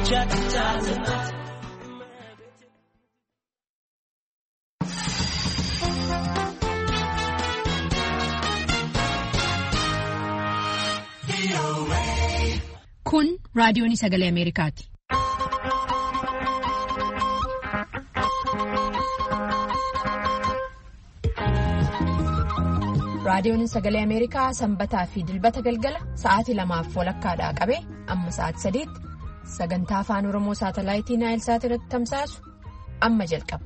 Kun raadiyoon sagalee Ameerikaati. Raadiyoon sagalee Ameerikaa sanbataa fi dilbata galgala sa'aatii 2 walakkaadhaa qabee amma sa'aatii 3 sagantaa afaan Oromoo saatalaayitii Naayilsaat irratti tamsaasu amma jalqaba.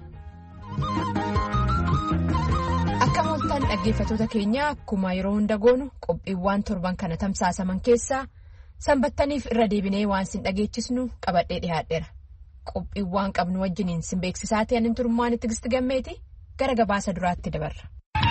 Akka mooltaan dhaggeeffatoota keenyaa akkuma yeroo hunda goonu qophiiwwan torban kana tamsaasaman keessaa sanbattaniif irra deebinee waan sin dhageechisnu qabadhee dhiyaadheera. Qophiiwwan qabnu wajjiniin sin beeksisaa ta'an hin turmaan itti gisti gammeeti gara gabaasa duraatti dabarra.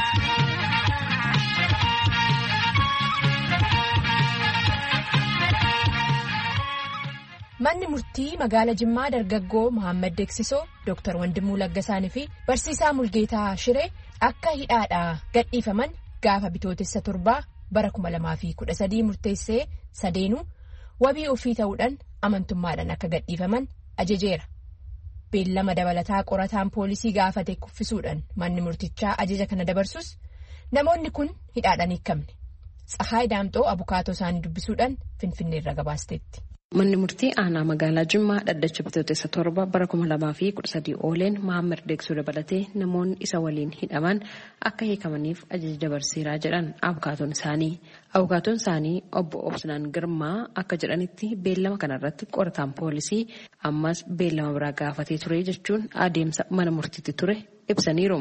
Manni murtii magaala Jimmaa dargaggoo Mohaammed Deeksisoo, Dr. Wandimuu Laggasaanii fi Barsiisaa Mulgeetaa Shiree akka hidhaadhaa gadhiifaman gaafa bitootessa 7 bara 2013 murteessee sadeenuu wabii ofii ta'uudhaan amantummaadhaan akka gadhiifaman ajajeera. Beellama dabalataa qorataan poolisii gaafate kuffisuudhaan manni murtichaa ajaja kana dabarsus namoonni kun hidhaadhaan hiikamne. Tsahaay Daamxoo abukaatoo isaanii dubbisuudhaan Finfinneerra gabaasteetti. Manni murtii aanaa magaalaa Jimmaa dhaddacha bitootessa 7 bara 2013 ooleen Mohaammed Deeksisoo dabalatee namoonni isa waliin hidhaman akka hiikamaniif ajaja dabarseeraa jedhan abukaatoon isaanii. Abukaatoon isaanii obbo Obsinaan Girmaa akka jedhanitti beellama kanarratti qorataan poolisii ammas beellama biraa gaafatee ture jechuun adeemsa mana murtiitti ture ibsaniiru.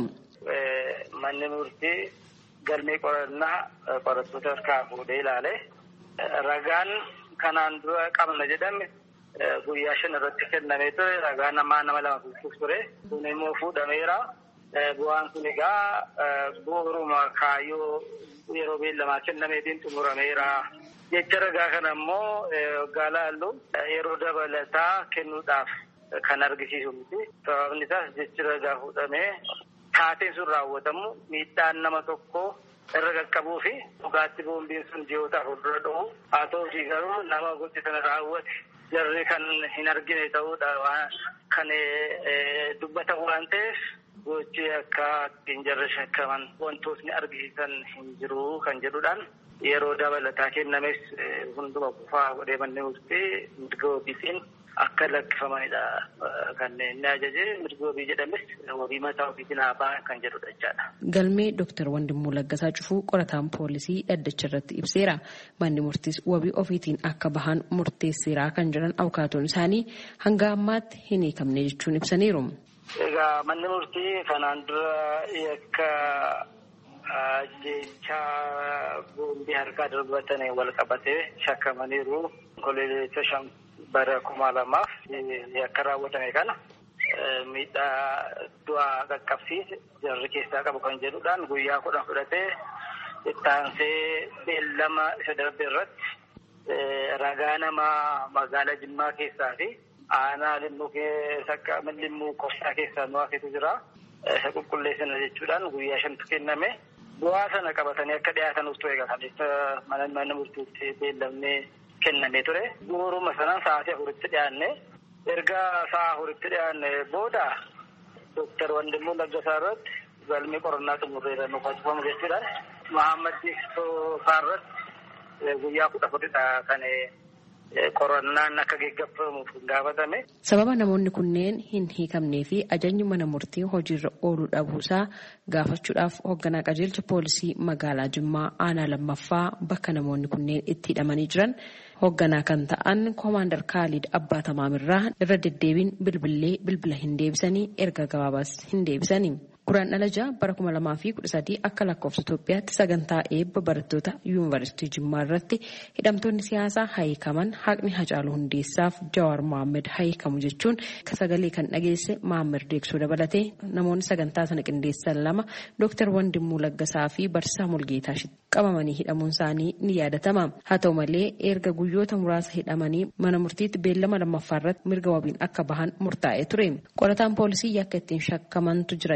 Manni murtii galmee qorannaa qorattoota harkaa fuudhee ilaale ragaan kanaan dura qabna jedhame guyyaa 5 irratti kennamee ture. Ragaa nama 2 ture. Kun immoo fuudhameera. Bu'aan kun egaa bu'uuruma kaayyoo yeroo beellamaa kennameetiin xumurameera. Jecha ragaa kana immoo gaalaallu yeroo dabalataa kennuudhaaf kan argisiisu miti. Sababni isaas jechi ragaa fuudhamee taateen sun raawwatamu miidhaan nama tokkoo irra qaqqabuu fi dhugaatti boombiin sun ji'oota fuuldura dhufu haa ta'uutii garuu nama gochi sana raawwate jarri kan hin argine ta'uudha kan dubbatan waan ta'eef gochi akka ittiin jarri shakkaman wantootni argisiisan hin jiru kan jedhuudhaan yeroo dabalataa kennames hunduma kufaa godhee manni murtii mirga wabiitiin akka lakkifamanidha kan inni ajaje. Mirga wabii jedhames wabii mataa ofiitiin haabaa kan jedhudha jechaadha. Galmee Dr. Wandimuu Laggasaa cufuu qorataan poolisii dhaddacha irratti ibseera. Manni murtiis wabii ofiitiin akka bahan murteesseera kan jedhan abukaatoon isaanii hanga ammaatti hin hiikamne jechuun ibsaniiru. Egaa manni murtii kanaan dura yakka jecha boombii harkaa darbatan wal qabatee shakkamaniiru. Koleessa bara 2000 yakka raawwatame kana miidhaa du'aa qaqqabsiise jarri keessaa qabu kan jedhuudhaan guyyaa 10 fudhatee ittaansee beellama isa darbe irratti ragaa nama magaalaa Jimmaa keessaa fi aanaa limmuu Kofsaa keessaa nu hafetu jira. Isa qulqulleessina jechuudhaan guyyaa 5 kenname. Bu'aa sana qabatanii akka dhiyaatanuuf ture egaa mana murtiitti beellamnee kennamee ture. Bu'uuruma sanaan sa'aatii 4tti dhiyaanne. Erga sa'a 4tti dhiyaanne booda Dr. Wandimuu Laggasaa irratti galmee qorannaa xumurreera nu facafamu jechuudhaan Mohaammed Deeksisoo irratti guyyaa 14dha kan qorannaan akka geggeeffamuuf gaafatame. Sababa namoonni kunneen hin hiikamnee fi ajajni mana murtii hojiirra ooluu dhabuusaa gaafachuudhaaf hoogganaa qajeelcha poolisii magaalaa Jimmaa aanaa 2ffaa bakka namoonni kunneen itti hidhamanii jiran hoogganaa kan ta'an Koomaandar Kaalid Abbaa Tamaamirraa irra deddeebiin bilbila hin deebisanii erga gabaabaas hin deebisanii. Kuraan dhalaja bara 2013 akka lakkoofsa Itoophiyaatti sagantaa eebba barattoota yuunivarsiitii Jimmaa irratti hidhamtoonni siyaasaa hiikaman haqni Hacaaluu Hundeessaaf Jawaar Mohaammed hiikamu jechuun sagalee kan dhageesse Mohaammed Deeksisoo dabalatee namoonni sagantaa sana qindeessan 2 Dr. Wandimuu Laggasaa fi Barsiisaa Mulgeetaa qabamanii hidhamuun isaanii ni yaadatama. Haa ta'u malee erga guyyoota muraasa hidhamanii mana murtiitti beellama 2ffaa irratti mirga wabiin akka bahan murtaa'ee ture. Qorataan poolisii yakka ittiin shakkamantu jira jechuun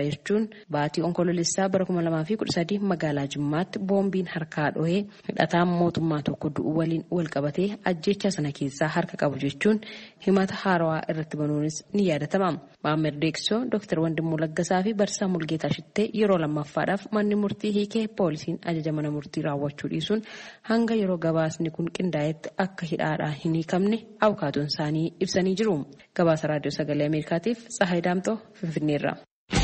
jechuun baatii onkoloolessaa bara 2013 magaalaa Jimmaatti boombiin harkaa dhohee hidhataan mootummaa tokko du'uu waliin wal qabatee ajjeechaa sana keessaa harka qabu jechuun himata haarawaa irratti banuunis ni yaadatama. Maammed Deeksoo, Dr. Wandimuu Laggasaa fi Barsiisaa Mulgeetaa Shittee yeroo lammaffaadhaaf manni murtii hiikee poolisiin ajaja mana murtii raawwachuu dhiisuun hanga yeroo gabaasni kun qindaa'etti akka hidhaadhaa hin hiikamne abukaatoon isaanii ibsanii jiru. Gabaasa Raadiyoo Sagalee Ameerikaatiif Tsahaay Daamtoo Finfinneerra.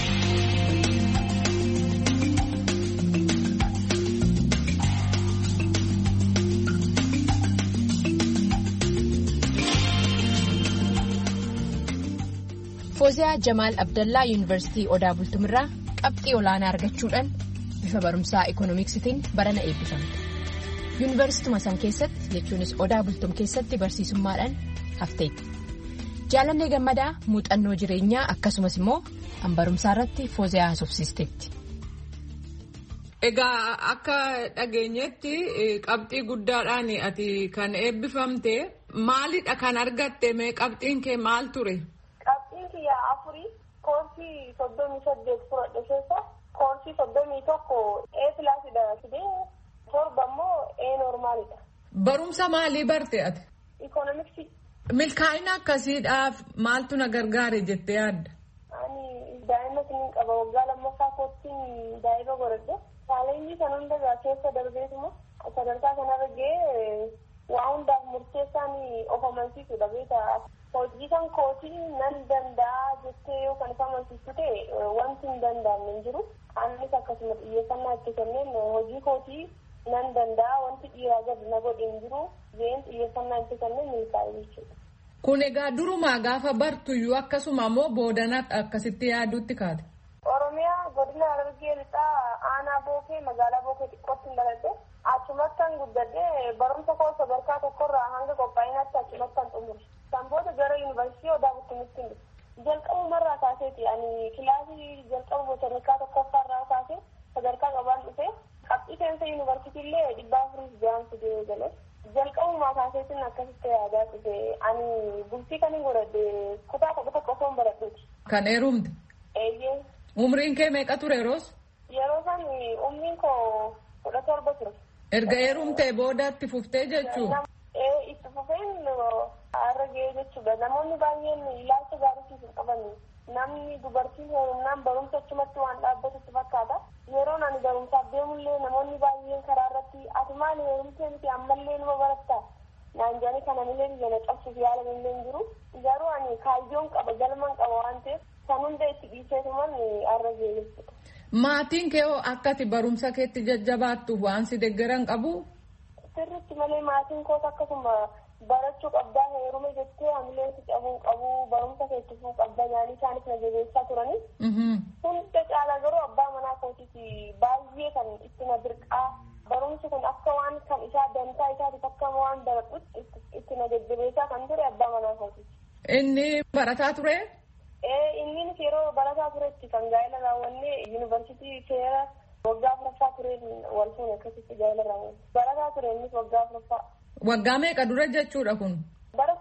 Fooziyaa Jamaal Abdallaa Yuunivarsiitii Odaa Bultumirraa qabxii olaanaa argachuudhaan bifa barumsaa Ikoonomiksitiin barana eebbifamte. Yuunivarsiituma san keessatti jechuunis Odaa Bultum keessatti barsiisummaadhaan hafteetti. Jaalannee Gammadaa muuxannoo jireenyaa akkasumas immoo barumsaa irratti Fooziyaa haasofsiisteetti. Egaa akka dhageenyetti qabxii guddaadhaan ati kan eebbifamte maalidha kan argatte mee qabxiin kee maal ture? Afurii koorsii 38 fudhadhe keessa koorsii 31 A pilaasidha fidee torba immoo A normaalidha. Barumsa maalii barte ati? Ikoonomiksii. Milkaa'ina akkasiidhaaf maaltu na gargaare jettee yaadda? Ani daa'ima siniin qaba waggaa lammaffaa kootiin daa'ima godhadhe chaalenjii kan hundaa keessa darbeetuma sadarkaa kanarra ga'ee waa hundaaf murteessaan of amansiisudha beekaa. Hojii kan kootii nan danda'a jettee yoo kan isa amansiistu ta'e wanti hin danda'amne hin jiru. Anis akkasuma xiyyeeffannaa itti kenneen hojii kootii nan danda'a wanti dhiiraa gadi na godhe hin jiru. Jeen xiyyeeffannaa itti kenneen milkaa'e jechuudha. Kun egaa durumaa gaafa bartuyyuu akkasuma immoo boodana akkasitti yaaduutti kaate. Oromiyaa godina Harargee lixaa aanaa bookee magaalaa bookee xiqqootti hin dhaladhe. Achumattan guddadhee barumsa koo sadarkaa tokkorraa hanga qophaa'inaatti achumattan xumure. Sanboota gara yuunivarsiitii Odaa Bultumitti jalqabumarraa kaaseeti ani kilaasii jalqabu botaanikaa tokkoffaarraa kaasee sadarkaa qabaan dhufe qabxii seensa yuunivarsiitii illee 406 fidee gale jalqabumaa kaaseetiin akkasitti yaadaa dhufe ani bultii kan hin godhadhe kutaa 11 osoon baradhuuti. Kan heerumte? Eeyyee. Umriin kee meeqa ture yeroos? Yeroo san umriin koo 17 ture. Erga heerumtee boodatti fuftee jechuu? Itti fufeen har'a ga'ee jechuudha. Namoonni baay'een ilaalcha gaariitiif qaban namni dubartiin heerumnaan barumsa achumatti waan dhaabbatutti fakkaata. Yeroo ani barumsaaf deemullee namoonni baay'een karaa irratti ati maal heerumtee miti ammallee numa barattaa naan jedhanii kana millee biyya na cabsuuf yaalan illee hin jiru. Garuu ani kaayyoon qaba galman qaba waan ta'eef kan hunda itti dhiiseetuman har'a ga'ee jechuudha. Maatiin kee akka ati barumsa keetti jajjabaattuuf waan si deeggaran qabu? Sirriitti malee maatiin koos akkasuma barachuu qabdaa heerume jettee hamilee si cabuu qabu barumsa keetti fuu qabda yaanii isaanis na jabeessaa turani. Hunda caalaa garuu abbaa manaa kootiiti baay'ee kan itti na dirqaa barumsi kun akka waan kan isaa dantaa isaatiif akka waan baradhutti itti na jajjabeessaa kan ture abbaa manaa kootiiti. Inni barataa ture? Innis yeroo barataa turetti kan gaa'ela raawwannee yuunivarsiitii seera waggaa afuraffaa tureen wal fuune akkasitti gaa'ela raawwanne. Barataa ture innis waggaa afuraffaa. Waggaa meeqa dura jechuudha kun? Bara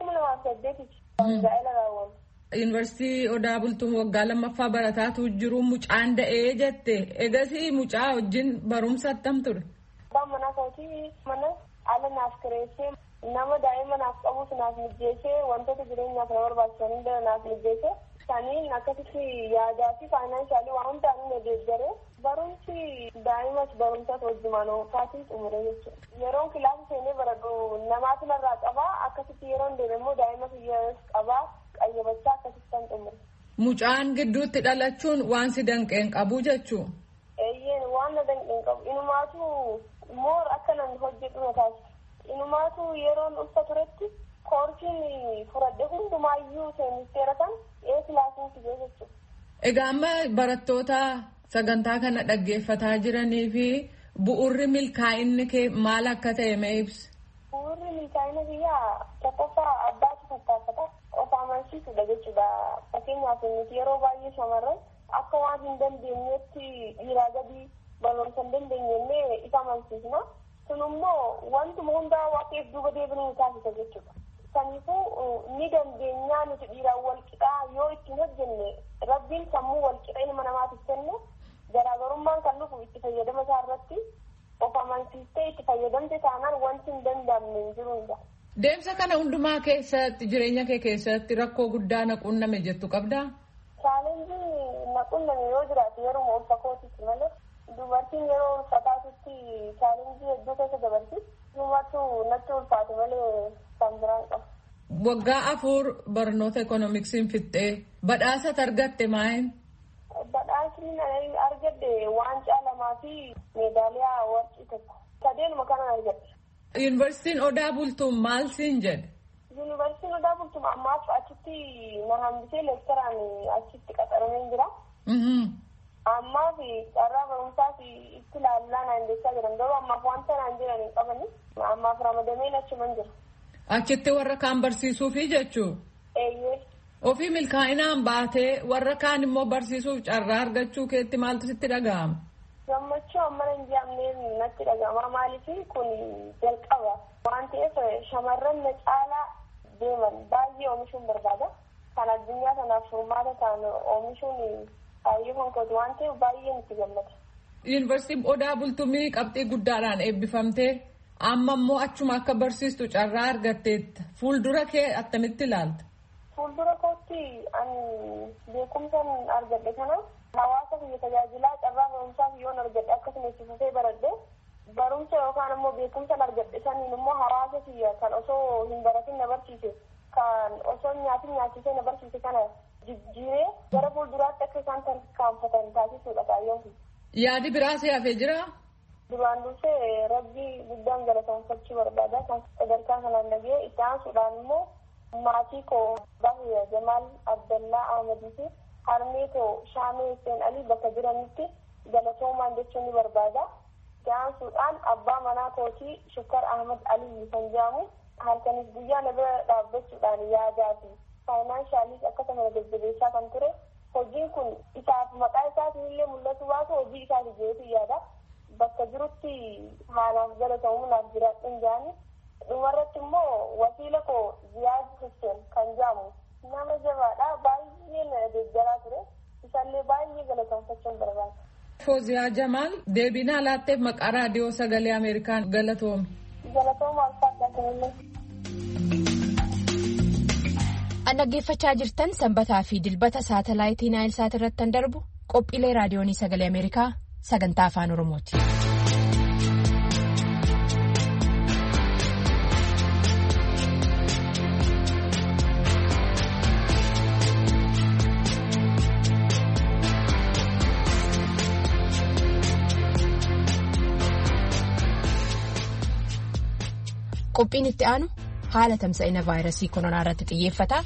2008 gaa'ela raawwanne. Yuunivarsiitii Odaa Bultuum waggaa lammaffaa barataatu jiru mucaan da'ee jette. Egasii mucaa wajjin barumsa attam ture? Abbaan manaa kootii mana ala naaf kireessee nama daa'ima naaf qabus naaf mijjeessee wantoota jireenyaaf na barbaachisan hunda naaf mijjeessee saniin akkasitti yaadaa fi faayinaansaalii waan hundaan na deeggaree barumsi daa'imas barumsas wajjumaan oofaatiin xumure jechuudha. Yeroon kilaasii seenee baradhu namaatu narraa qabaa akkasitti yeroon deeme immoo daa'imas qabaa qayyabachaa akkasitti kan xumure. Mucaan gidduutti dhalachuun waan si danqeen qabu jechuu? Eeyyeen waan na danqeen qabu. Inumaatu moor akka nan hojjedhu na taasisa. Inumaatu yeroon dhufta turetti koorsiin furadhe hundumaayyuu seenisteera kan kilaasiin fidee jechuudha. Egaa amma barattoota sagantaa kana dhaggeeffataa jiranii fi bu'urri milkaa'inni kee maal akka ta'e mee ibsi? Bu'urri milkaa'ina biyyaa tokkoffaa abbaatu tattaafata of amansiisudha jechuudha. Fakkeenyaaf nuti yeroo baay'ee shamarran akka waan hin dandeenyetti dhiiraa gadi barumsa hin dandeenyellee isa amansiisna. Kun immoo wantuma hundaa waaqeef duuba deebinuu taasisa jechuudha. Kanaafuu ni dandeenyaa nuti dhiiraan wal qixaa yoo ittiin hojjenne rabbiin sammuu wal qixa ilma namaatiif kenne garaagarummaan kan dhufu itti fayyadama isaa irratti of amansiistee itti fayyadamte taanaan wanti hin danda'amne hin jiru. Deemsa kana hundumaa keessatti jireenya kee keessatti rakkoo guddaa na qunname jettu qabdaa? Chaalenjii na qunname yoo jiraate yeroo ulfakootitti malee dubartiin yeroo ulfataatitti chaalenjii hedduu keessa dabarti. Dubartuu natti ulfaate malee kan biraan qabu. Waggaa 4 barnoota ekoonoomiksiin fixxee badhaasa argatte maayin? Badhaasni argadde waancaa 2 fi meedaaliyaa warqii 1. Sadeenuma kanan argadde. Yuunivarsiitiin Odaa Bultuun maal siin jedhe? Yuunivarsiitiin Odaa Bultuun ammaaf achitti na hambisee leektaraan achitti qaxaramee jira. Ammaaf carraa barumsaaf itti ilaallaa naan jechaa jiran garuu ammaaf wanta naan jiran hin qabani. Ammaaf ramadameen achuman jira. Achitti warra kaan barsiisuufi jechuu? Eeyyee. Ofii milkaa'inaan baatee warra kaan immoo barsiisuuf carraa argachuu keetti maaltu sitti dhaga'ama? Gammachuu amma hin jedhamneen natti dhaga'ama. Maaliif kun jalqaba waan ta'eef shamarran na caalaa deeman baay'ee oomishuun barbaada. Kan addunyaa kanaaf furmaata ta'an oomishuun baay'ee konkolaataa waan ta'eef baay'ee nutti gammada. Yuunivarsiitiin Odaa Bultumii qabxii guddaadhaan eebbifamtee amma immoo achuma akka barsiistu carraa argatteetta. Fuuldura kee attamitti ilaalta? Fuuldura kootti ani beekumsaan argadhe kana hawaasa biyya tajaajilaa carraa barumsaaf yoon argadhe akkasumas itti fufee baradhe barumsa yookaan immoo beekumsaan argadhe saniin immoo hawaasa biyya kan osoo hin baratin na barsiise kan osoo nyaachisee na barsiise kana jijjiiree gara fuulduraatti akka isaan tarkaanfatan taasisuudha kaayyoon kun. Yaadi biraa si hafee jiraa? Duraan dursee rabbii guddaan galateeffachuu barbaada. Kan sadarkaa kanaan dhagee itti aansuudhaan immoo maatii koo Bahiya Jamaal Abdallaa Ahmadii fi harmee koo Shaamee Hussein Alii bakka jiranitti galatoomaan jechuun ni barbaada. Itti aansuudhaan abbaa manaa kootii Shukkar Ahmad Alii kan jedhamu halkanis guyyaa na bira dhaabbachuudhaan yaadaa fi faayinaanshaaliis akkasuma jajjabeessaa kan ture. Hojiin kun isaaf maqaa isaatiin illee mul'atu baatu hojii isaati jeetu yaada. Bakka jirutti haalaaf galatoomuudhaaf jiraadhuun jaani. Dhumarratti immoo wasiila koo Ziyaad Hussein kan jedhamu nama jabaadha. Baay'ee na deeggaraa ture. Isallee baay'ee galateeffachuun barbaada. Fooziyaa Jamaal deebinaa laatteef maqaa raadiyoo sagalee Ameerikaan galatoomi. Galatooma alfaadhaa kanillee. Dhaggeeffachaa jirtan sanbataa fi dilbata saatalaayitii Naayilsaat irratti kan darbu qophiilee raadiyoonii sagalee Ameerikaa sagantaa afaan Oromooti. Qophiin itti aanu haala tamsa'ina vaayirasii koronaa irratti xiyyeeffata.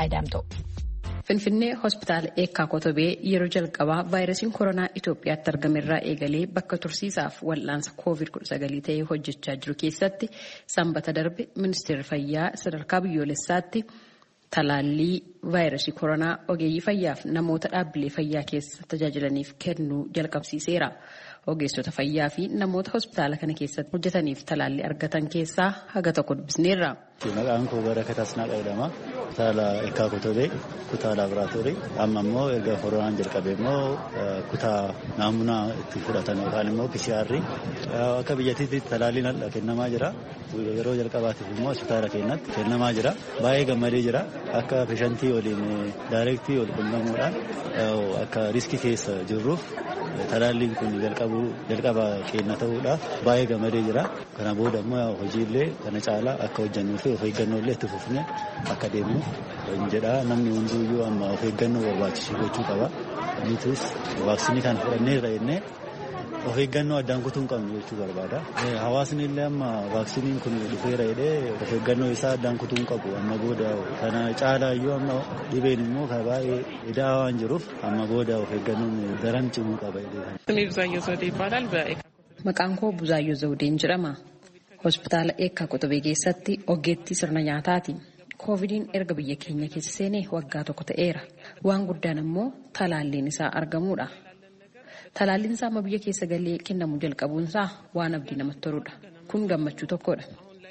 Finfinnee hospitaala Eekkaa Kotobee yeroo jalqabaa vaayirasiin koronaa Itoophiyaatti argame irraa eegalee bakka tursiisaaf wal'aansa COVID-19 ta'ee hojjechaa jiru keessatti sanbata darbe ministeerri fayyaa sadarkaa biyyoolessaatti talaallii vaayirasii koronaa ogeeyyii fayyaaf namoota dhaabbilee fayyaa keessa tajaajilaniif kennuu jalqabsiiseera. Ogeessota fayyaa fi namoota hospitaala kana keessatti hojjetaniif talaallii argatan keessaa haga tokko dubbisneerra. Maqaan koo Barakat Asnaaqaa jedhama. Hospitaala Eekkaa Kotobee kutaa laaboraatoorii. Amma immoo erga koronaan jalqabee immoo kutaa naamunaa itti fudhatan yookaan immoo PCR akka biyyattiitti talaalliin kennamaa jira. Yeroo jalqabaatiif immoo hospitaala keenyatti kennamaa jira. Baay'ee gammadee jira. Akka peeshantii waliin daayirektii wal quunnamuudhaan akka riskii keessa jirruuf talaalliin kun jalqaba keenya ta'uudhaaf baay'ee gammadee jira. Kana booda immoo hojiilee kana caalaa akka hojjannuu fi of eeggannoo illee itti fufnee akka deemnu jedha. Namni hunduyyuu amma of eeggannoo barbaachisu gochuu qaba. Nutis vaaksiinii kan fudhanneerra jennee of eeggannoo addaan kutuu hin qabnu jechuu barbaada. Hawaasni illee amma vaaksiniin kun dhufeera jedhee of eeggannoo isaa addaan kutuu hin qabu. Amma booda kana caalaa iyyuu amma dhibeen immoo kan baay'ee idaa waan jiruuf amma booda of eeggannoon daran cimuu qaba jedhee. Maqaan koo Buzaayyoo Zawudeen jedhama. Hospitaala Eekkaa Kotobee keessatti ogeettii sirna nyaataati. Koovidiin erga biyya keenya keessa seenee waggaa tokko ta'eera. Waan guddaan immoo talaalliin isaa argamuudha. Talaalliin isaa amma biyya keessa galee kennamu jalqabuunsaa waan abdii namatti toludha. Kun gammachuu tokkodha.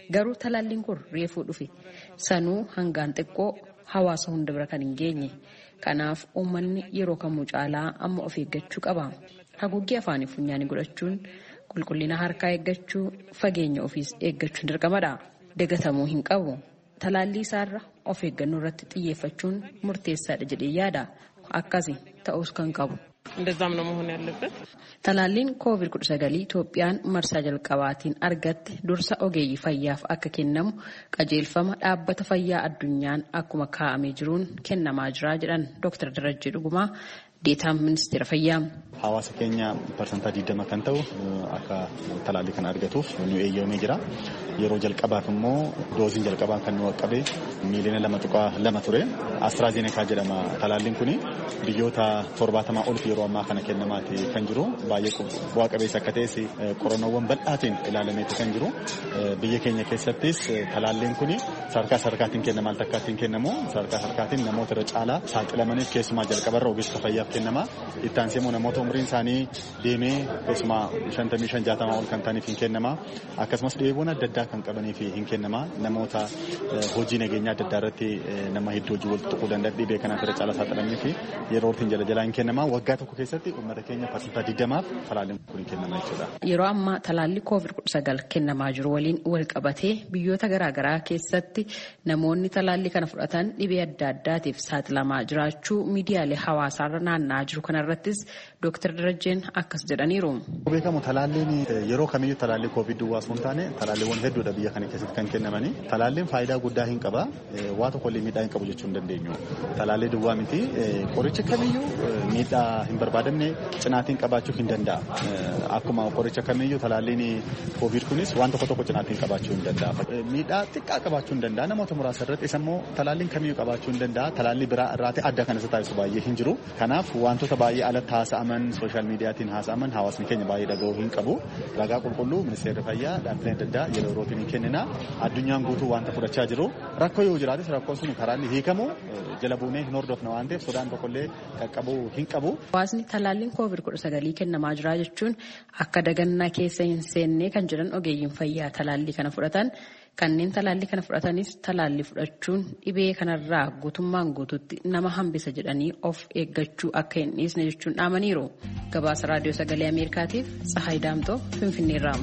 Garuu talaalliin kun reefuu dhufe. Sanuu hangaan xiqqoo hawaasa hunda bira kan hin geenye. Kanaaf uummanni yeroo kamuu caalaa amma of eeggachuu qaba. Haguuggii afaanii funyaanii godhachuun, qulqullina harkaa eeggachuu, fageenya ofiis eeggachuun dirqamadha. Dagatamuu hin qabu. Talaallii isaarra of eeggannoo irratti xiyyeeffachuun murteessaadha jedhee yaada. Akkasi ta'us kan qabu. እንደዛም ነው መሆን ያለበት። Talaalliin COVID-19 Itoophiyaan marsaa jalqabaatiin argatte dursa ogeeyyii fayyaaf akka kennamu qajeelfama dhaabbata fayyaa addunyaan akkuma kaa'amee jiruun kennamaa jira jedhan Dr. Darajjee Dhugumaa deetaan ministeera fayyaa. Hawaasa keenya parsantaa 20 kan ta'u akka talaallii kana argatuuf nu eeyyamee jira. Yeroo jalqabaaf immoo dooziin jalqabaa kan nu qaqqabe miiliyoona 2.2 ture. AstraZeneca jedhama. Talaalliin kun biyyoota 70 ol yeroo ammaa kana kennamaati kan jiru. Baay'ee bu'aa qabeessa akka ta'es qorannoowwan bal'aatiin ilaalameeti kan jiru. Biyya keenya keessattis talaalliin kun sadarkaa sadarkaatiin kennama takkaattiin kennamu. Sadarkaa sadarkaatiin namoota irra caalaa saaxilamaniif keessumaa jalqabarra ogeessa fayyaaf kennama. Itti aansee immoo namoota umriin isaanii deemee keessumaa 55-60 ol kan ta'aniif hin kennama. Akkasumas dhibeewwan adda addaa kan qabaniif hin kennama. Namoota hojii nageenyaa adda addaa irratti nama hedduu hojii walitti tuquu danda'an dhibee kanaaf irra caalaa saaxilamanii fi yeroo ittiin jala hin kennama. Waggaa tokko keessatti uummata keenya parsantaa 20f talaalliin kun kennama jechuudha. Yeroo ammaa talaallii COVID-19 kennamaa jiru waliin wal qabatee biyyoota garaagaraa keessatti namoonni talaallii kana fudhatan dhibee adda addaatiif saaxilamaa jiraachuu miidiyaalee hawaasaarra naanna'aa jiru kanarrattis Dr. Darajjeen akkas jedhaniiru. Beekamu talaalliin yeroo kamiyyuu talaallii COVID duwwaa osoo hin taane talaalliiwwan hedduudha biyya kana keessatti kan kennamanii. Talaalliin faayidaa guddaa hin qaba. Waa tokkollee miidhaa hin qabu jechuu hin dandeenyu. Talaallii duwwaa miti qoricha kamiyyuu miidhaa hin barbaadamne cinaatiin qabaachuu hin danda'a. Akkuma qoricha kamiyyuu talaalliin COVID kunis waan tokko cinaatiin qabaachuu hin danda'a. Miidhaa xiqqaa qabaachuu hin danda'a. Namoota muraasa irratti isa immoo talaalliin kamiyyuu qabaachuu hin danda'a. Talaallii biraa irraati adda kan isa taasisu baay'ee hin jiru. Kanaaf wantoota baay'ee alatti haasa'aman sooshaal miidiyaatiin haasa'aman hawaasni keenya baay'ee dhaga'uu hin qabu. Ragaa qulqulluu ministeerri fayyaa dhaabbileen adda addaa yeroo yerootiin hin kennina. Addunyaan guutuu wanta fudhachaa jiru. Rakkoo yoo jiraates rakkoon sun karaa inni hiikamu jala buunee hin hordofna waan ta'eef sodaan tokkollee qaqqabuu hin qabu. Hawaasni talaalliin COVID-19 kennamaa jira jechuun akka dagannaa keessa hin seenne kan jedhan ogeeyyiin fayyaa talaallii kana fudhatan. Kanneen talaallii kana fudhatanis talaallii fudhachuun dhibee kanarraa guutummaan guututti nama hambisa jedhanii of eeggachuu akka hin dhiisne jechuun dhaamaniiru. Gabaasa raadiyoo sagalee Ameerikaatiif Tsahaay Daamtoo Finfinneerraa.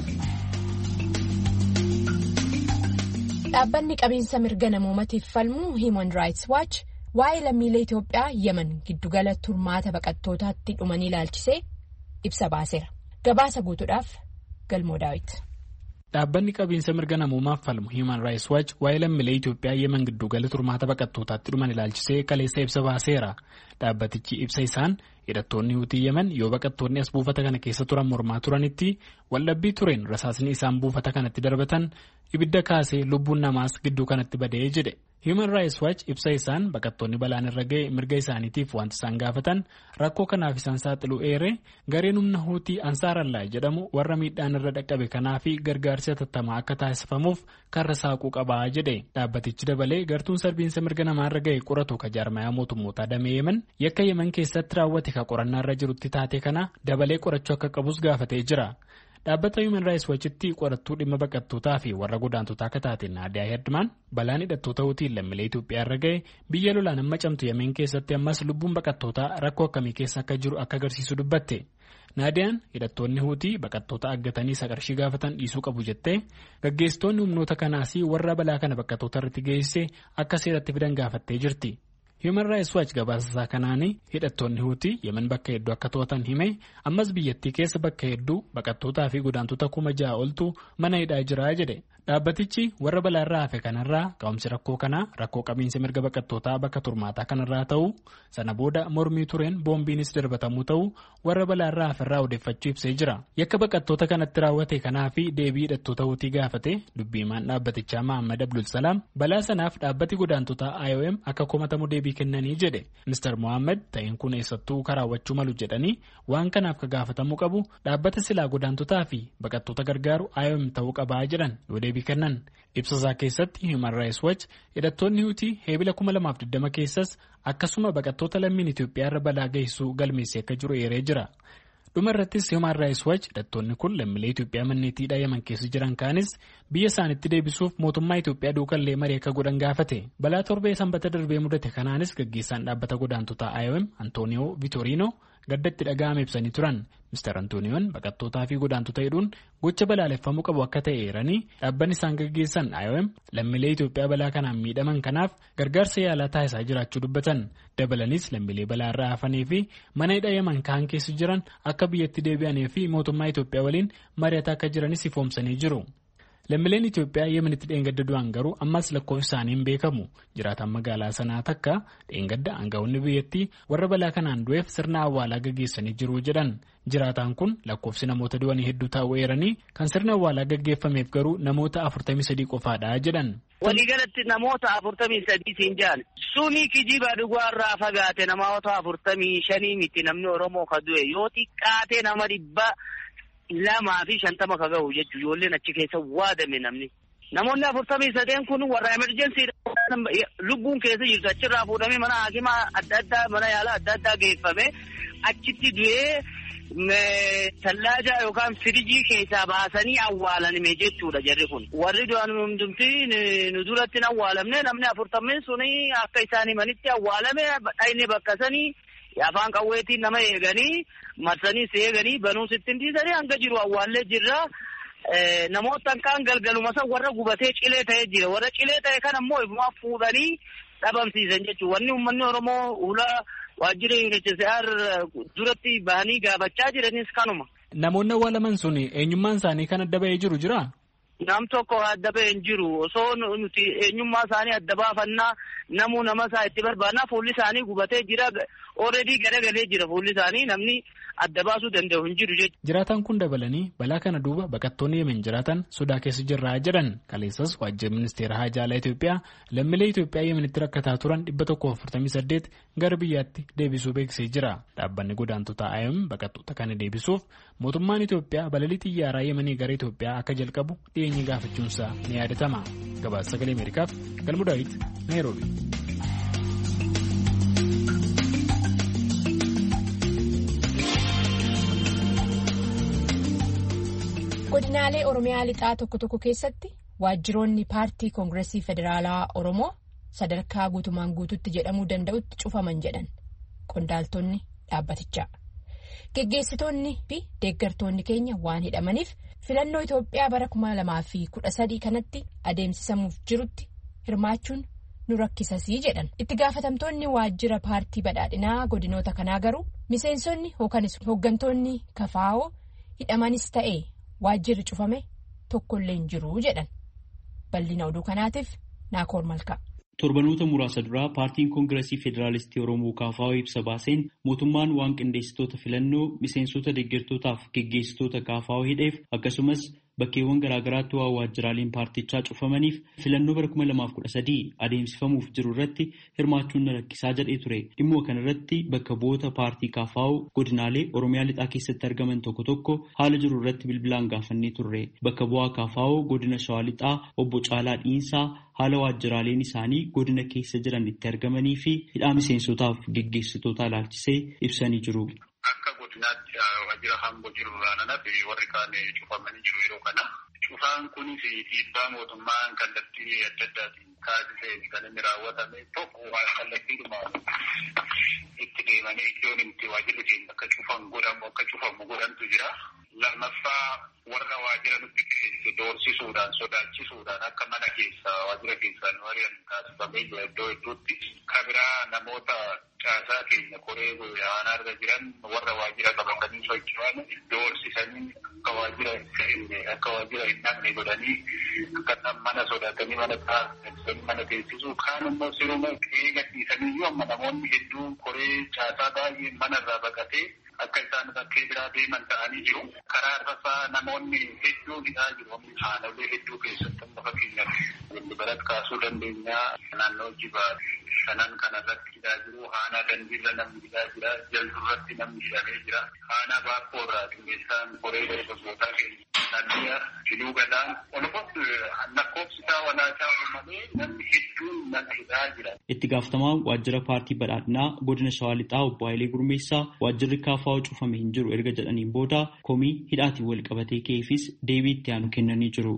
Dhaabbanni qabiinsa mirga namoomaatiif falmu Human Rights Watch waa'ee lammiilee Itoophiyaa Yemen giddugala turmaata baqattootaatti dhumanii ilaalchisee ibsa baaseera. Gabaasa guutuudhaaf Galmoo Daawit. Dhaabbanni qabiinsa mirga namoomaaf falmu Human Rights Watch waa'ee lammiilee Itoophiyaa Yemen giddugala turmaata baqattootaatti dhuman ilaalchisee kaleessa ibsa baaseera. Dhaabbatichi ibsa isaan hidhattoonni Huutii Yemen yoo baqattoonni as buufata kana keessa turan mormaa turanitti waldhabbii tureen rasaasni isaan buufata kanatti darbatan ibidda kaasee lubbuun namaas gidduu kanatti badee jedhe. Human Rights Watch ibsa isaan baqattoonni balaan irra ga'e mirga isaaniitiif wanti isaan gaafatan rakkoo kanaaf isaan saaxiluu eere gareen humna Huutii Ansaarallaa jedhamu warra miidhaan irra dhaqqabe kanaa fi gargaarsi hatattamaa akka taasifamuuf karra saaquu qabaa jedhe. Dhaabbatichi dabalee gartuun sarbiinsa mirga namaa irra ga'e qoratu ka jaarmayaa mootummootaa damee Yemen yakka Yemen keessatti raawwate ka qorannaa irra jirutti taate kana dabalee qorachuu akka qabus gaafatee jira. Dhaabbata Human Rights Watchitti qorattuu dhimma baqattootaa fi warra godaantotaa akka taate Naadiyaa Herdmaan balaan hidhattoota Huutiin lammiilee Itoophiyaa irra ga'e biyya lolaan amma camtu Yemen keessatti ammas lubbuun baqattootaa rakkoo akkamii keessa akka jiru akka agarsiisu dubbatte. Naadiyaan hidhattoonni Huutii baqattoota aggatanii qarshii gaafatan dhiisuu qabu jettee gaggeessitoonni humnoota kanaas warra balaa kana baqattoota irratti geessise akka seeratti fidan gaafattee jirti. Human Rights Watch gabaasasaa kanaanii hidhattoonni Huutii Yemen bakka hedduu akka to'atan hime ammas biyyattii keessa bakka hedduu baqattootaa fi godaantota 6,000 oltu mana hidhaa jira jedhe. Dhaabbatichi warra balaa irraa hafe kanarraa ka'umsi rakkoo kanaa rakkoo qabiinsa mirga baqattootaa bakka turmaataa kanarraa ta'uu sana booda mormii tureen boombiinis darbatamuu ta'uu warra balaa irraa hafe irraa odeeffachuu ibsee jira. Yakka baqattoota kanatti raawwate kanaa fi deebii hidhattoota Huutii gaafate dubbiimaan dhaabbatichaa Mohaammed Abdul Salaam balaa sanaaf dhaabbati godaantotaa IOM akka komatamu deebii kennanii jedhe. Mr. Mohaammed ta'een kun eessattuu karaawwachuu malu jedhanii waan kanaaf ka gaafatamuu qabu dhaabbata silaa godaantotaa fi baqattoota gargaaru IOM ta'uu qabaa jedhan yoo deebii kennan. Ibsasaa keessatti Human Rights Watch hidhattoonni Huutii Eebila 2020 keessas akkasuma baqattoota lammiin Itoophiyaa irra balaa geessisuu galmeessee akka jiru eeree jira. Dhumarrattis Human Rights Watch hidhattoonni kun lammiilee Itoophiyaa manneetiidhaa Yemen keessa jiran kaanis biyya isaanitti deebisuuf mootummaa Itoophiyaa duukallee marii akka godhan gaafate. Balaa torbee sanbata darbee mudate kanaanis gaggeessaan dhaabbata godaantotaa IOM Antooniyoo Viitoriinoo gaddatti dhaga'ame ibsanii turan. Mr. Antooniyoon baqattootaa fi godaantota hidhuun gocha balaaleffamuu qabu akka ta'e eeranii dhaabbanni isaan gaggeessan IOM lammiilee Itoophiyaa balaa kanaan miidhaman kanaaf gargaarsa yaalaa taasisaa jiraachuu dubbatan. Dabalanis lammiilee balaa irraa hafanii fi mana hidhaa Yemen kaan keessa jiran akka biyyatti deebi'anii fi mootummaa Itoophiyaa waliin mari'ataa akka jiranis ifoomsanii jiru. Lammiileen Itoophiyaa Yemenitti dheengadda du'an garuu ammas lakkoofsi isaanii hin beekamu. Jiraataan magaalaa sanaa takka dheengadda aangawoonni biyyattii warra balaa kanaan du'eef sirna awwaalaa gaggeessanii jiru jedhan. Jiraataan kun lakkoofsi namoota du'anii hedduu ta'uu eeranii kan sirna awwaalaa gaggeeffameef garuu namoota 43 qofaadha jedhan. Waliigalatti namoota 43 siin jaan. Suni kijiba dhugaarraa fagaate namoota 45 miti namni Oromoo ka du'e yoo xiqqaate nama 250 ka gahu jechuun ijoolleen achi keessa waadame namni. Namoonni 43 kun warra emergency lubbuun keessa jirtu achirraa fuudhamee mana hakimaa adda addaa mana yaalaa adda addaa geeffame achitti du'ee tallaaja yookaan firijii keessaa baasanii awwaalanime jechuudha jarri kun. Warri du'an hundumti nu duratti hin awwaalamne namni 40 suni akka isaan himanitti awwaalame dhayne bakka sanii afaan qawweetiin nama eeganii marsanii eeganii banuu sittiin dhiisanii hanga jiru awwaallee jirra. Namoota kaan galgaluma san warra gubatee cilee ta'ee jira. Warra cilee ta'e kan ammoo ifumaa fuudhanii dhabamsiisan jechuudha. Wanni uummanni Oromoo hula waajjira UNHCR duratti bahanii gaafachaa jiranis kanuma. Namoonni awwaalaman sun eenyummaan isaanii kan adda ba'ee jiru jira? Nam tokko adda ba'ee hin jiru. Osoo nuti eenyummaa isaanii adda baafannaa namuu nama isaa itti barbaannaa fuulli isaanii gubatee jira. Already garagalee jira fuulli isaanii namni adda baasuu danda'u hin jiru jechuudha. Jiraataan kun dabalanii balaa kana duuba baqattoonni Yemen jiraatan sodaa keessa jirraa jedhan. Kaleessas waajjirri ministeera haajaalaa Itoophiyaa lammiilee Itoophiyaa Yemenitti rakkataa turan 148 gara biyyaatti deebisuu beeksisee jira. Dhaabbanni godaantotaa IOM baqattoota kana deebisuuf mootummaan Itoophiyaa balalii xiyyaaraa Yemenii gara Itoophiyaa akka jalqabu dhiyeenya gaafachuunsaa ni yaadatama. Gabaasa Sagalee Ameerikaaf Galmuu Daawit Naayiroobi. Godinaalee Oromiyaa lixaa tokko tokko keessatti waajjiroonni paartii Koongireesii Federaalaa Oromoo sadarkaa guutumaan guututti jedhamuu danda'utti cufaman jedhan qondaaltonni dhaabbatichaa. Geggeessitoonni fi deeggartoonni keenya waan hidhamaniif filannoo Itoophiyaa bara 2013 kanatti adeemsisamuuf jirutti hirmaachuun nu rakkisasii jedhan. Itti gaafatamtoonni waajjira paartii badhaadhinaa godinoota kanaa garuu miseensonni yookanis hooggantoonni kafaa'oo hidhamanis ta'e. Waajjirri cufame tokkollee hin jiru jedhan. Bal'ina oduu kanaatiif Naakoor Malkaa. Torbanoota muraasa duraa paartiin Koongireesii Federaalistii Oromoo KFO ibsa baaseen mootummaan waan qindeessitoota filannoo miseensota deeggartootaaf geggeessitoota KFO hidheef akkasumas bakkeewwan garaagaraatti waajjiraaleen paartichaa cufamaniif filannoo bara 2013 adeemsifamuuf jiru irratti hirmaachuun rakkisaa jedhee ture. Dhimma kana irratti bakka bu'oota paartii KFO godinaalee Oromiyaa lixaa keessatti argaman tokko tokko haala jiru irratti bilbilaan gaafannee turre. Bakka bu'aa KFO godina Shawaa lixaa obbo Caalaa Dhiinsaa haala waajjiraaleen isaanii godina keessa jiran itti argamanii fi hidhaa miseensotaaf geggeessitoota ilaalchisee ibsanii jiru. Akka godinaatti waajjira hamboo jiru raananaaf warri kaan cufamanii jiru yeroo kana. Cufaan kunis dhiibbaa mootummaan kallattii adda addaatiin taasisee kan inni raawwatame tokko kallattiidhuma itti deemanii iddoon itti waajjirri keenya akka cufamu godhantu jira. Lammaffaa warra waajjira nutti keessa doorsisuudhaan sodaachisuudhaan akka mana keessa waajjira keessaan wari'an taasifamee jira iddoo hedduutti. Kabiraa namoota caasaa keenya koree aanarra jiran warra waajjira qabatanii socho'an doorsisanii akka waajjira hin dhabne godhanii akka mana sodaatanii mana taasisanii mana teessisuu kaan immoo siruma eegachiisanii iyyuu amma namoonni hedduun koree caasaa baay'ee manarraa baqatee akka isaan bakkee biraa deeman ta'anii jiru. Karaa irrasaa namoonni hedduu hidhaa jiru. Haalolee hedduu keessatti amma fakkeenyaaf Walibarat kaasuu dandeenya. Naannoo Jibaa shanan kanarratti hidhaa jiru. Haanaa Dandiirra namni hidhaa jira. Jalduurratti namni hidhamee jira. Haanaa Baakkoorraa qindeessaan koree dargaggootaa keenya Nabiya Filuu Gadaan walumaa lakkoofsi isaa walaachaa malee namni hedduun mana hidhaa jira. Itti gaafatamaan waajjira paartii badhaadhinaa godina Shawaa Lixaa obbo Hayilee Gurmeessaa waajjirri KFO cufamee hin jiru erga jedhaniin booda komii hidhaatiin wal qabatee ka'eefis deebii itti aanu kennanii jiru.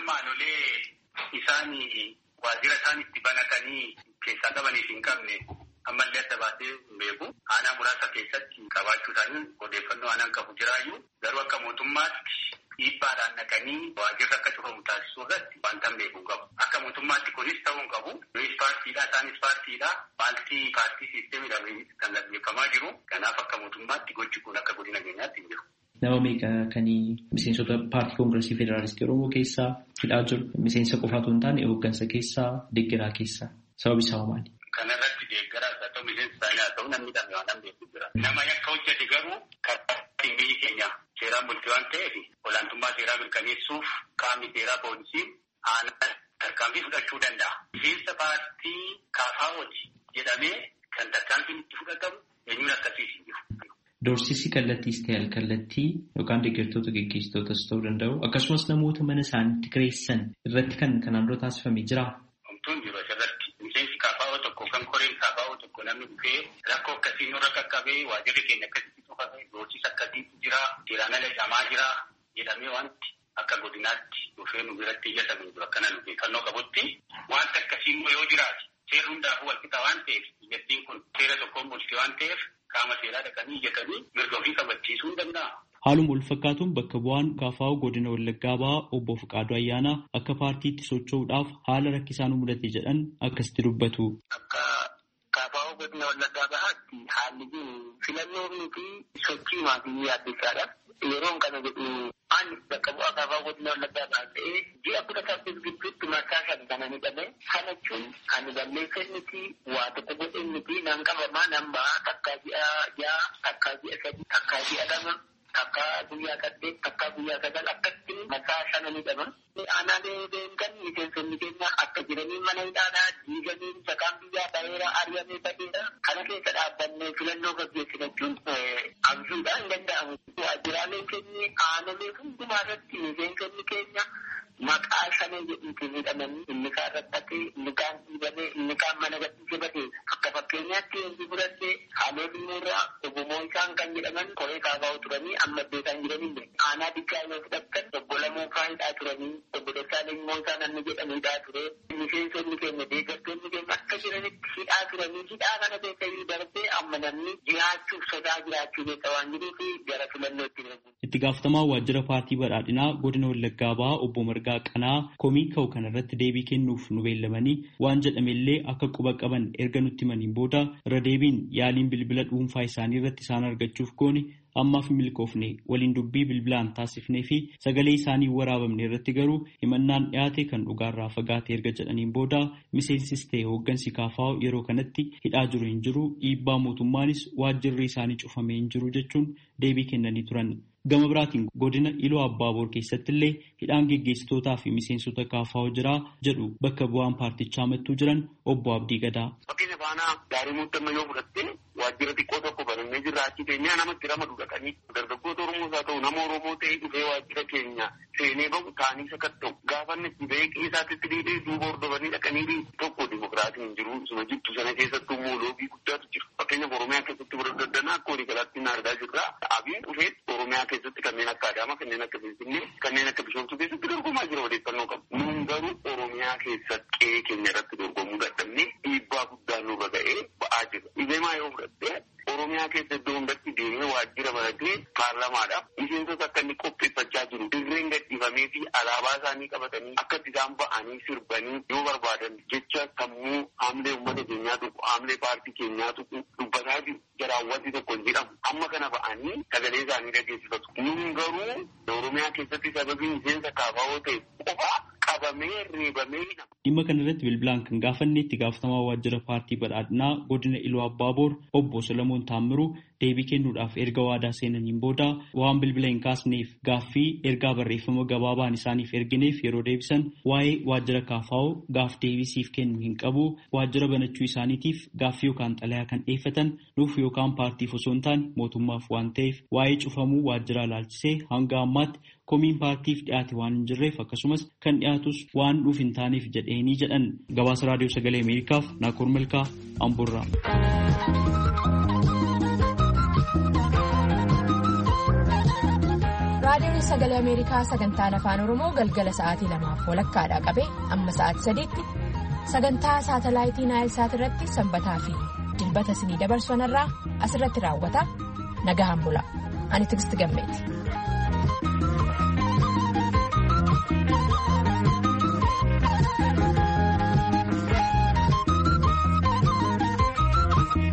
Isaan waajjira isaan itti banatanii keessaa qabaniif hin qabne ammallee adda baasee hin beeku. Aanaa muraasa keessatti qabaachuu isaanii odeeffannoo aanaan qabu jiraayyuu garuu akka mootummaatti dhiibbaadhaan naqanii waajjirri akka cufamu taasisuu irratti wanta hin beeku qabu. Akka mootummaatti kunis ta'uu hin qabu. Nunis paartiidha isaanis paartiidha. Paartii siisteemii kan gaggeeffamaa jiru. Kanaaf akka mootummaatti gochi kun akka godina keenyaatti hin jiru. Nama meeqa kan miseensota paartii koongireesii federaalistii Oromoo keessaa hidhaa jiru? Miseensa qofaatu hin taane hooggansa keessaa, deeggaraa keessaa. Sababi isaa maali? Kanarratti deeggaraa haa ta'u, miseensa isaanii haa ta'u, namni dhamee waan beeku jira. Nama yakka hojjete garuu karaa biyyi keenya seeraan bultii waan ta'eef olaantummaa seeraa mirkaneessuuf qaamni seeraa poolisiin aanaa tarkaanfii fudhachuu danda'a. Miseensa paartii KFO'ti jedhamee kan tarkaanfiin itti fudhatamu eenyuun akkasiis hin jiru. Doorsisi kallattiis ta'e alkallattii yookaan deeggartoota gaggeessitootas ta'uu danda'u akkasumas namoota mana isaaniitti kireessan irratti kan kanaan dura taasifamee jira. Wantoonni jiru asirratti miseensi KFO tokko kan koreen KFO tokko namni dhufee rakkoo akkasii nurra qaqqabee waajjirri keenya akkasitti cufame doorsisa akkasiitu jira seeraan ala hidhamaa jira jedhamee wanti akka godinaatti dhufee nu biratti ijjatamee jiru akkana nu beekannoo qabutti wanta akkasii yoo jiraate seerri hundaafuu walqixa waan ta'eef biyyattiin kun seera tokkoon bulti waan ta'eef qaama seeraa dhaqanii ijjatanii mirga ofii kabachiisuu hin danda'a. Haaluma wal fakkaatuun bakka bu'aan KFO godina Wallaggaa Bahaa obbo Fiqaaduu Ayyaanaa akka paartiitti socho'uudhaaf haala rakkisaan mudate jedhan akkasitti dubbatu. Akka KFO godina Wallaggaa Bahaatti haalli filannoo fi sochii maatii yaaddeessaadha. Yeroon kana jedhu ani bakka bu'aa KFO godina Wallaggaa Bahaa ta'ee ji'a 18 gidduutti marsaa 5 kana ni dhabe. Kana jechuun kan balleessan miti waa tokko godhan miti nan qabamaa nan ba'a takkaa ji'a 3 takkaa ji'a 2 takka guyyaa 8 takka guyyaa 9 akkatti marsaa 5 ni dhaba. Aanaalee deemkan miseensonni keenya akka jiranii mana hidhaadhaa diiganii sakaan biyyaa ta'eera ari'amee ta'eera. Kana keessa dhaabbannee filannoo gaggeessina jechuun abjuudhaan hin danda'amu. Waajjiraaleen keenya aanaalee hundumaa irratti miseensonni keenya maqaa shanee jedhuutiin hidhamanii inni kaan rakkatee inni kaan dhiibamee inni kaan mana gadhiisee batee akka fakkeenyaatti wanti fudhattee haaloo dhimmoorraa ogumoo isaan kan jedhaman koree KFO turanii amma beekan jiranii aanaa dikkaa yoo fudhattan obbo Lamuufaa hidhaa turanii obbo Dassaaleny Moosaa namni jedhamu hidhaa ture miseensonni keenya deeggartoonni keenya akka jiranitti hidhaa turanii hidhaa kana beekanii darbee amma namni jiraachuuf sodaa jiraachuu beeka waan jiruuf gara filannootti darbu. Itti gaafatamaa waajjira paartii badhaadhinaa godina Wallaggaa Bahaa obbo Margaa Qanaa komii ka'u kanarratti deebii kennuuf nu beellamanii waan jedhamellee akka quba qaban erga nutti himaniin booda irra deebiin yaaliin bilbila dhuunfaa isaanii irratti isaan argachuuf goone ammaaf milkoofne waliin dubbii bilbilaan taasifnee fi sagalee isaanii waraabamne irratti garuu himannaan dhiyaate kan dhugaarraa fagaate erga jedhaniin booda miseensis ta'e hooggansi KFO yeroo kanatti hidhaa jiru hin jiru dhiibbaa mootummaanis waajjirri isaanii cufamee hin jiru jechuun deebii kennanii turan. Gama biraatiin godina Iluu Abbaaboor keessatti illee hidhaan geggeessitootaa fi miseensota KFO jira jedhu bakka bu'aan paartichaa mattuu jiran obbo Abdii Gadaa. Fakkeenya faanaa gaarii muuxannoo yoo fudhatte waajjira xiqqoo tokko banannee jirra achi keenyaa namatti ramadu dhaqanii dargaggoota Oromoos haa ta'u nama Oromoo ta'ee dhufee waajjira keenya seenee bahu taanii sakatta'u gaafanni itti beekee isaatti dhiibee duuba hordofanii dhaqanii tokko dimokiraatiin hin jiru isuma jittu sana keessattuu mooloogii guddaatu jira. Fakkeenya Oromiyaa keessatti barbaadanaa akka walii galaatti argaa jirra. Abiin dhufee Oromiyaa keessatti kanneen akka Adaamaa kanneen akka Finfinnee kanneen akka Bishoomtuu keessatti dorgomaa jira odeeffannoo qabu. Nun garuu Oromiyaa keessatti qe'ee keenya irratti dorgomuu dadhabnee dhiibbaa guddaa nurra ga'ee ba'aa jira. Dhibeemaa yoo fudhatte Oromiyaa keessa iddoo hundatti deemee waajjira baratee paarlamaadhaaf miseensota akka inni qopheeffachaa jiru. Dirreen gadhiifamee fi alaabaa isaanii qabatanii akka isaan ba'anii sirbanii yoo barbaadan jecha sammuu haamlee uummata keenyaa tuqu haamlee paartii keenyaa tuqu dubbataa jiru. Jaraawwanti tokko hin jedhamu. Amma kana ba'anii sagalee isaanii dhageessifatu. Nun garuu Oromiyaa keessatti sababii miseensa KFO ta'e qofaa qabamee reebamee hidhama. Dhimma kana irratti bilbilaan kan gaafanne itti gaafatamaa waajjira paartii badhaadhinaa godina Iluu Abbaaboor obbo Solomoon Taammiruu deebii kennuudhaaf erga waadaa seenaniin booda waan bilbila hin kaasneef gaaffii ergaa barreeffama gabaabaan isaaniif ergineef yeroo deebisan waa'ee waajjira KFO gaaf deebisiif kennu hin qabu. Waajjira banachuu isaaniitiif gaaffii yookaan xalayaa kan dhiyeeffatan nuuf yookaan paartiif osoo hin taane mootummaaf waan ta'eef waa'ee cufamuu waajjiraa ilaalchisee hanga ammaatti komiin paartiif dhiyaate waan hin jirreef akkasumas kan dhiyaatus waan dhuuf hin taaneef jedheenii jedhan. Gabaasa raadiyoo sagalee Ameerikaaf Naakoor Malkaa Amboorraa. Raadiyoon sagalee Ameerikaa sagantaan afaan Oromoo galgala sa'aatii 2:00 qabee amma sa'aatii 3:00 sagantaa saatalaayitii Naayilsaat irratti sanbataa fi dilbata isinii dabarsu irraa asirratti raawwata. Nagahaan bula. Ani Tigisti Gammeeti.